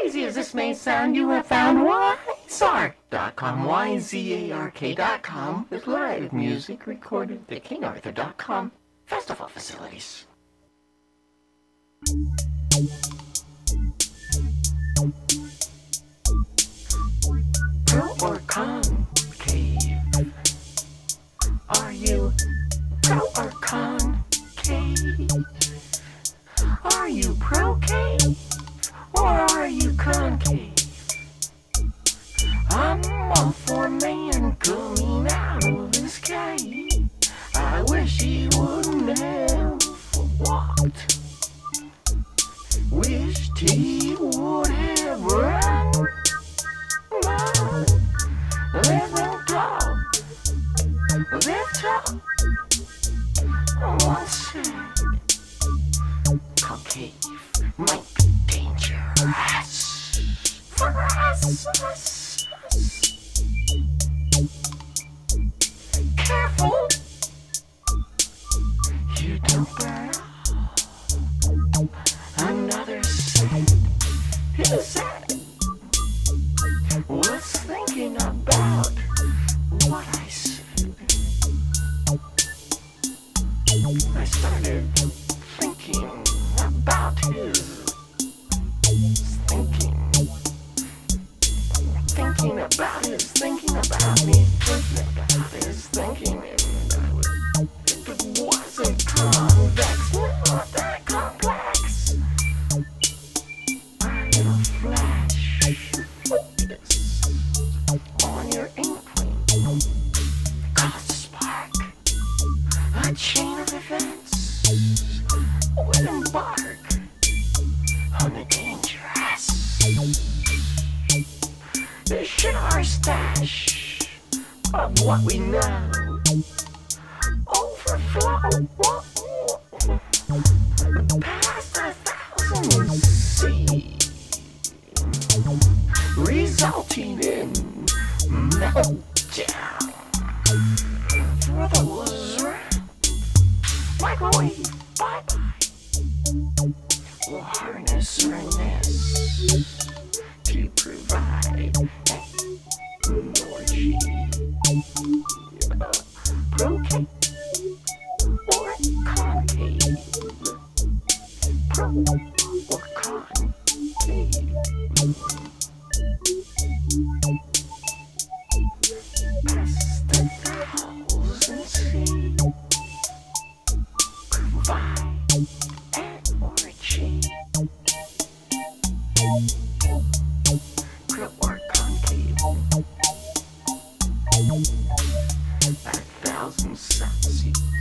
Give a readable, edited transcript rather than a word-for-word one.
crazy as this may sound, you have found YZark.com, YZARK.com, with live music recorded at KingArthur.com festival facilities. Pro or concave? Are you pro or concave? Are you pro-cave or are you concave? I'm all for man coming out of this cave. I wish he wouldn't have walked. Wished he would have run. Let them talk. Let's talk. One sec. Concave might be dangerous for us. Careful, you don't burn up. Another side is that was thinking about what I said. I started thinking about his thinking about his thinking about me, thinking about his thinking, and it wasn't convex, not that complex. A little flash of focus on your inkling caused a spark, a chain of events would embark on the dangerous. They share our stash of what we know. Overflow past 1,000 seas, resulting in meltdown. For those microwave bye-bye. We'll harness our nest to provide an orgy. Pro-cave or concave? Pro or concave? Past 1,000 seas, provide an orgy. Pro or concave? 1,000 seas.